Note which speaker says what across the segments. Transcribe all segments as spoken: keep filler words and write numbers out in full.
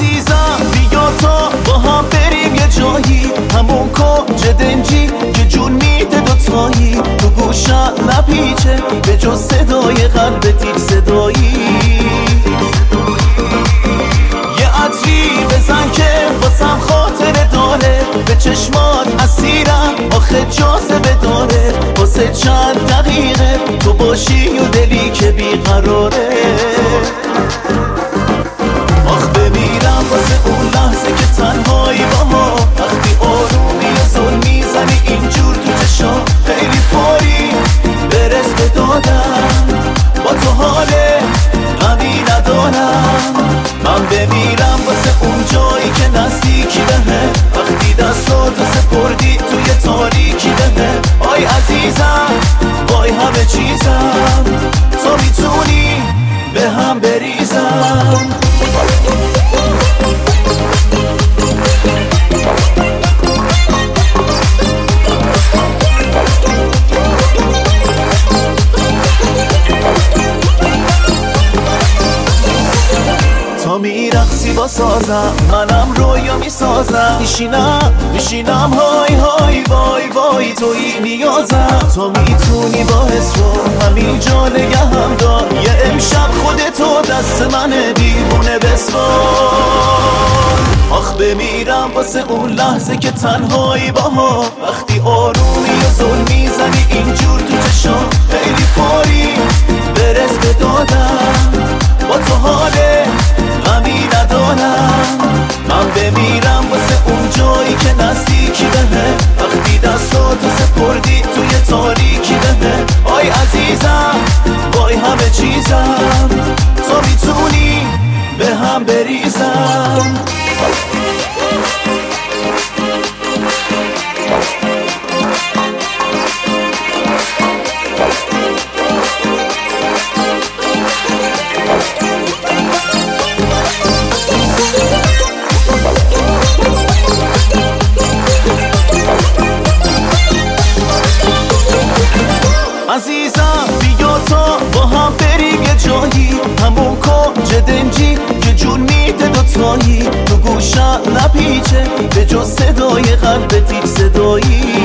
Speaker 1: عزیزم بیا تا با هم بریم یه جایی، همون کنج دنجی که جون میده دوتایی، تو گوشم نپیچه به جز صدای قلبت هیچ صدایی. یه عطری بزن که واسم خاطره داره، به چشمات اسیرم آخه جاذبه داره، واسه چند دقیقه تو باشی و دلی که بیقراره. آخ بمیرم واسه اون لحظه که تنهایی باها، وقتی آرومی و ظلم میزنی اینجور تو چشام، خیلی فوری برس به دادم، با تو حال غمی ندارم. من بمیرم واسه اون جایی که نزدیکی بهم، وقتی دستاتو سپردی توی تاریکی بهم. آی عزیزم وای همه چیزم، تو میتونی به هم بریزم. تا میرقصی با سازم، منم رویا میسازم، میشینم میشینم های های وای وای توی نیازم. تو میتونی با حس رو همینجا نگهم دار، یه امشب خودتو دست منه دیوونه بسپار. آخ بمیرم واسه اون لحظه که تنهایی باها، وقتی آرومی و ظلم میزنی اینجور تو چشام، خیلی فوری برس به دادم، با تو حاله غمی ندارم. من بمیرم واسه اون جایی که نزدیکی بهم، وقتی دستاتو سپردی توی تاریکی بهم. آی عزیزم وای همه چیزم، تو میتونی به هم بریزم. عزیزم بیا تا با هم بریم یه جایی، همون کنج دنجی که جون میده دوتایی، تو گوشم نپیچه به جز صدای قلبت هیچ صدایی.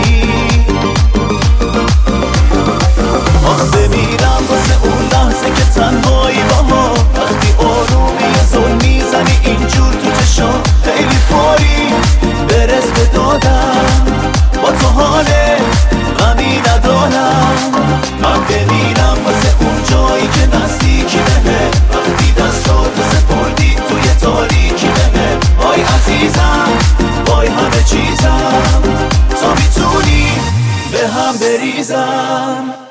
Speaker 1: آخ بمیرم واسه اون لحظه که تنهایی باها، وقتی آرومی و ظلم میزنی اینجور تو چشام، خیلی فوری برس به دادم، با تو حاله غمی ندارم. من بمیرم واسه اون جایی که نزدیکی بهم، وقتی دستاتو سپردی توی تاریکی بهم. آی عزیزم وای همه چیزم، تو میتونی به هم بریزم.